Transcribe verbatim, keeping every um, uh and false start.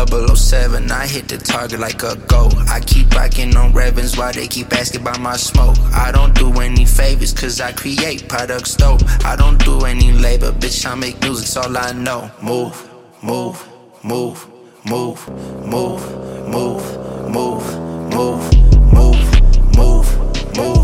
double oh seven, I hit the target like a goat. I keep rocking on Revens while they keep asking about my smoke. I don't do any favors cause I create products dope. I don't do any labor, bitch, I make music's all I know. Move, move, move, move, move, move, move, move, move, move, move.